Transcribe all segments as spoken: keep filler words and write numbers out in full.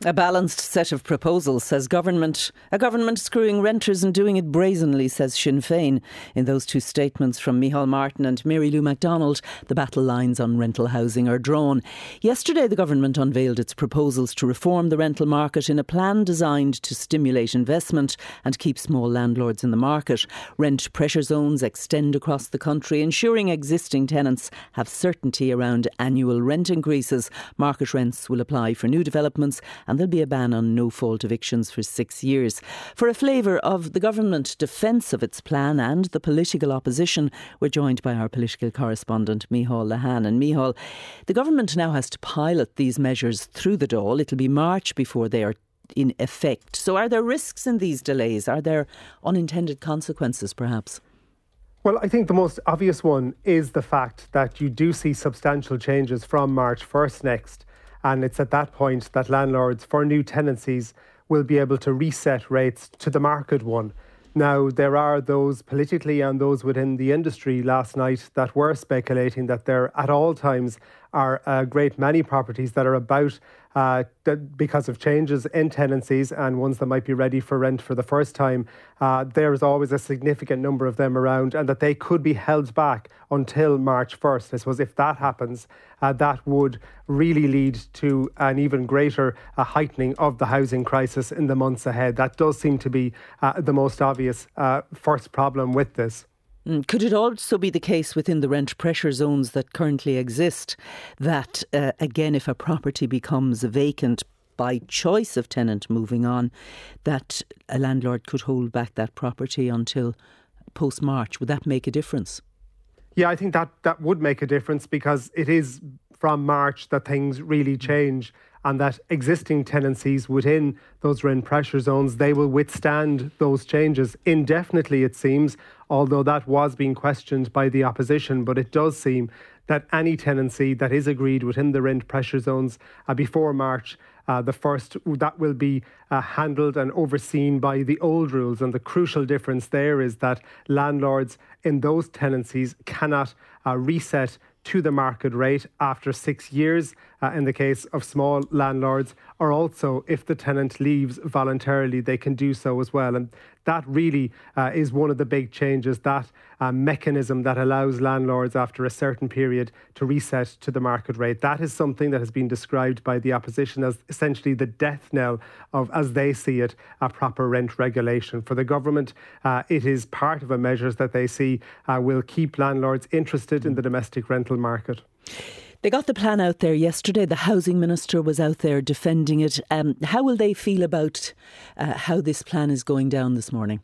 A balanced set of proposals, says government. A government screwing renters and doing it brazenly, says Sinn Féin. In those two statements from Micheál Martin and Mary Lou MacDonald, the battle lines on rental housing are drawn. Yesterday, the government unveiled its proposals to reform the rental market in a plan designed to stimulate investment and keep small landlords in the market. Rent pressure zones extend across the country, ensuring existing tenants have certainty around annual rent increases. Market rents will apply for new developments, and there'll be a ban on no-fault evictions for six years. For a flavour of the government defence of its plan and the political opposition, we're joined by our political correspondent, Micheál Lehane. And Micheál, the government now has to pilot these measures through the Dáil. It'll be March before they are in effect. So are there risks in these delays? Are there unintended consequences, perhaps? Well, I think the most obvious one is the fact that you do see substantial changes from March first next. And it's at that point that landlords for new tenancies will be able to reset rates to the market one. Now, there are those politically and those within the industry last night that were speculating that there at all times are a great many properties that are about uh, that because of changes in tenancies and ones that might be ready for rent for the first time. Uh, there is always a significant number of them around, and that they could be held back until March first. I suppose if that happens, uh, that would really lead to an even greater uh, heightening of the housing crisis in the months ahead. That does seem to be uh, the most obvious uh, first problem with this. Could it also be the case within the rent pressure zones that currently exist that, uh, again, if a property becomes vacant by choice of tenant moving on, that a landlord could hold back that property until post-March? Would that make a difference? Yeah, I think that, that would make a difference, because it is from March that things really change, and that existing tenancies within those rent pressure zones, they will withstand those changes indefinitely, it seems, although that was being questioned by the opposition. But it does seem that any tenancy that is agreed within the rent pressure zones uh, before March uh, the first, that will be uh, handled and overseen by the old rules. And the crucial difference there is that landlords in those tenancies cannot uh, reset to the market rate after six years uh, in the case of small landlords, or also if the tenant leaves voluntarily, they can do so as well. And that really uh, is one of the big changes, that uh, mechanism that allows landlords after a certain period to reset to the market rate. That is something that has been described by the opposition as essentially the death knell of, as they see it, a proper rent regulation. For the government, uh, it is part of a measures that they see uh, will keep landlords interested in the domestic rental market. They got the plan out there yesterday. The Housing Minister was out there defending it. Um, how will they feel about uh, how this plan is going down this morning?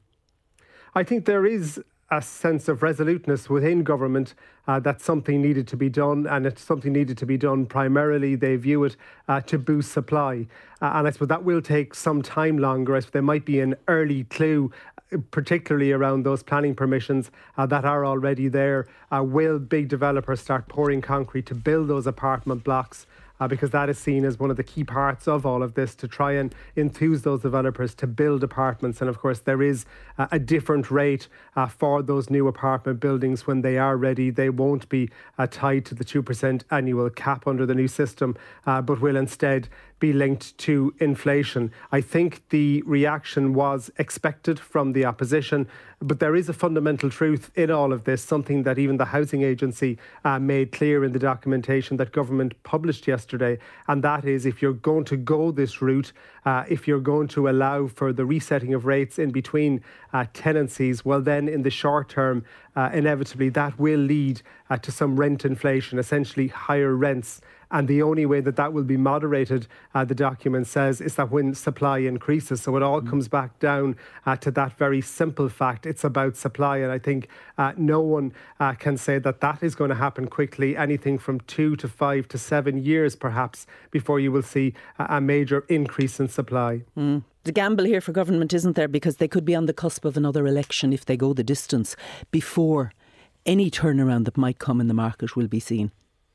I think there is a sense of resoluteness within government uh, that something needed to be done, and it's something needed to be done primarily, they view it, uh, to boost supply. Uh, and I suppose that will take some time longer. I suppose there might be an early clue, particularly around those planning permissions uh, that are already there. Uh, will big developers start pouring concrete to build those apartment blocks? Uh, because that is seen as one of the key parts of all of this, to try and enthuse those developers to build apartments. And of course, there is uh, a different rate uh, for those new apartment buildings when they are ready. They won't be uh, tied to the two percent annual cap under the new system, uh, but will instead be linked to inflation. I think the reaction was expected from the opposition, but there is a fundamental truth in all of this, something that even the Housing Agency uh, made clear in the documentation that government published yesterday, and that is, if you're going to go this route, uh, if you're going to allow for the resetting of rates in between uh, tenancies, well then in the short term, uh, inevitably that will lead uh, to some rent inflation, essentially higher rents. And the only way that that will be moderated, uh, the document says, is that when supply increases. So it all mm. comes back down uh, to that very simple fact. It's about supply. And I think uh, no one uh, can say that that is going to happen quickly. Anything from two to five to seven years, perhaps, before you will see a, a major increase in supply. Mm. The gamble here for government, isn't there? Because they could be on the cusp of another election if they go the distance before any turnaround that might come in the market will be seen.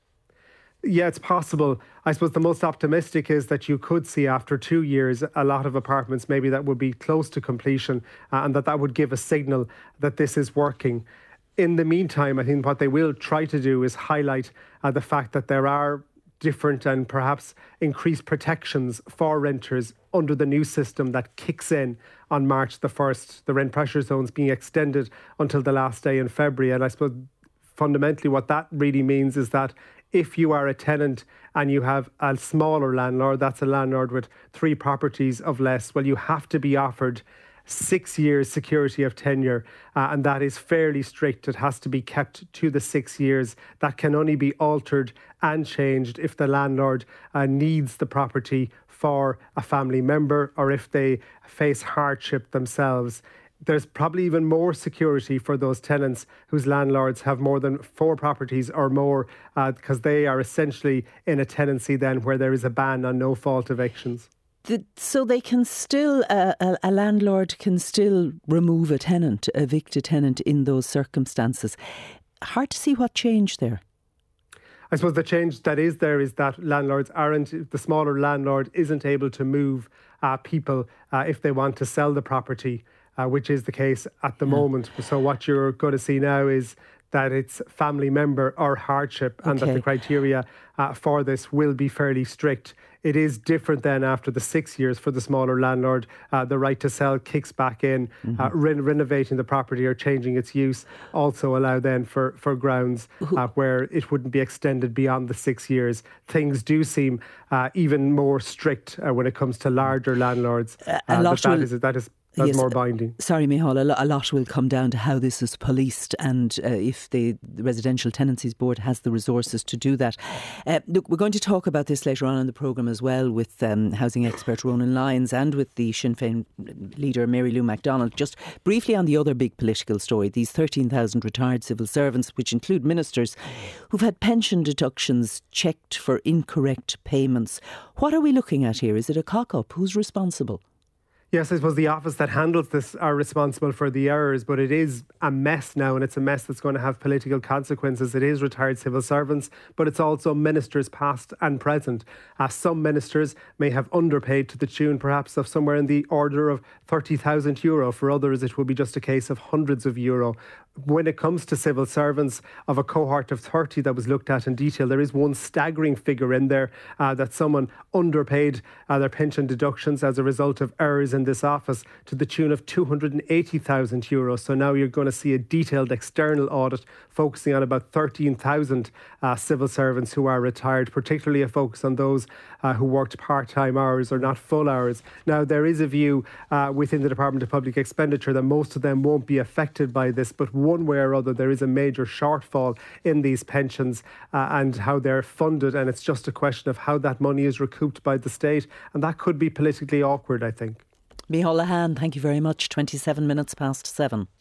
Yeah, it's possible. I suppose the most optimistic is that you could see after two years a lot of apartments maybe that would be close to completion, uh, and that that would give a signal that this is working. In the meantime, I think what they will try to do is highlight uh, the fact that there are different and perhaps increased protections for renters under the new system that kicks in on March the first, the rent pressure zones being extended until the last day in February. And I suppose fundamentally what that really means is that if you are a tenant and you have a smaller landlord, that's a landlord with three properties of less, well, you have to be offered six years security of tenure, uh, and that is fairly strict. It has to be kept to the six years. That can only be altered and changed if the landlord uh, needs the property for a family member or if they face hardship themselves. There's probably even more security for those tenants whose landlords have more than four properties or more, uh, because they are essentially in a tenancy then where there is a ban on no-fault evictions. The, so they can still, uh, a, a landlord can still remove a tenant, evict a tenant in those circumstances. Hard to see what changed there. I suppose the change that is there is that landlords aren't, the smaller landlord isn't able to move uh, people uh, if they want to sell the property, uh, which is the case at the yeah. moment. So what you're going to see now is that it's family member or hardship, and okay. that the criteria uh, for this will be fairly strict. It is different then after the six years for the smaller landlord. Uh, the right to sell kicks back in. Mm-hmm. uh, re- renovating the property or changing its use also allow then for, for grounds uh, where it wouldn't be extended beyond the six years. Things do seem uh, even more strict uh, when it comes to larger landlords. Uh, a lot that, will... is, that is That's yes, more binding. Sorry, Micheál, a, lo- a lot will come down to how this is policed and uh, if the, the Residential Tenancies Board has the resources to do that. Uh, look, we're going to talk about this later on in the programme as well with um, housing expert Ronan Lyons and with the Sinn Féin leader Mary Lou McDonald. Just briefly on the other big political story, these thirteen thousand retired civil servants, which include ministers, who've had pension deductions checked for incorrect payments. What are we looking at here? Is it a cock-up? Who's responsible? Yes, I suppose the office that handles this are responsible for the errors, but it is a mess now, and it's a mess that's going to have political consequences. It is retired civil servants, but it's also ministers past and present. Uh, some ministers may have underpaid to the tune perhaps of somewhere in the order of thirty thousand euro. For others, it will be just a case of hundreds of euro. When it comes to civil servants, of a cohort of thirty that was looked at in detail, there is one staggering figure in there uh, that someone underpaid uh, their pension deductions as a result of errors in this office to the tune of two hundred eighty thousand euros. So now you're going to see a detailed external audit focusing on about thirteen thousand uh, civil servants who are retired, particularly a focus on those uh, who worked part-time hours or not full hours. Now, there is a view uh, within the Department of Public Expenditure that most of them won't be affected by this, but one way or other there is a major shortfall in these pensions uh, and how they're funded, and it's just a question of how that money is recouped by the state, and that could be politically awkward, I think. Micheál Lehane, thank you very much. twenty-seven minutes past seven.